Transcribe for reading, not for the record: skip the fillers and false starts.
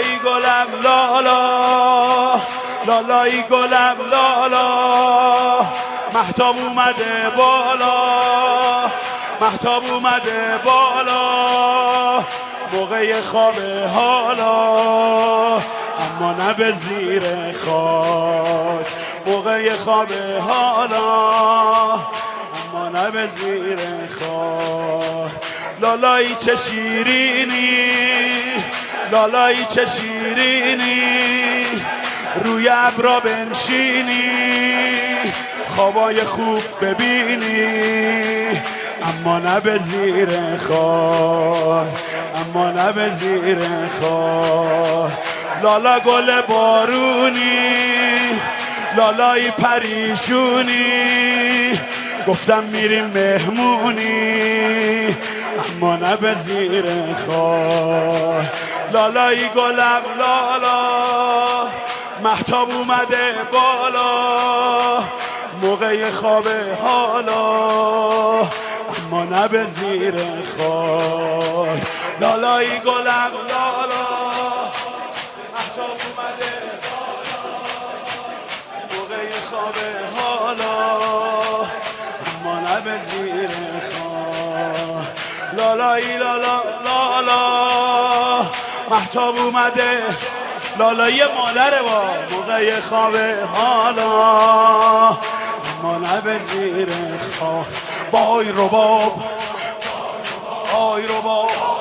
لالایی گلم لالا، لالایی گلم لالا، مهتاب اومده بالا، مهتاب اومده بالا، موقع خواب حالا اما نه به زیر خاک، موقع خواب حالا اما نه به زیر خاک. لالایی چه شیرینی، لالایی چه شیرینی، روی ابرا بنشینی، خوابای خوب ببینی اما نه به زیر خاک، اما نه به زیر خاک. لالا گل بارونی، لالایی پریشونی، گفتم میریم مهمونی اما نه به زیر خاک. لالایی گلم لالا، مهتاب اومده بالا، موقع خواب حالا اما نه به زیر خاک. لالایی گلم لالا، مهتاب اومده بالا، موقع خواب حالا اما نه به زیر خاک. لالایی لالا لالا، مهتاب اومده، لالایی مادره با موقع خواب حالا اما نه به زیر خاک. بای رباب، بای رباب،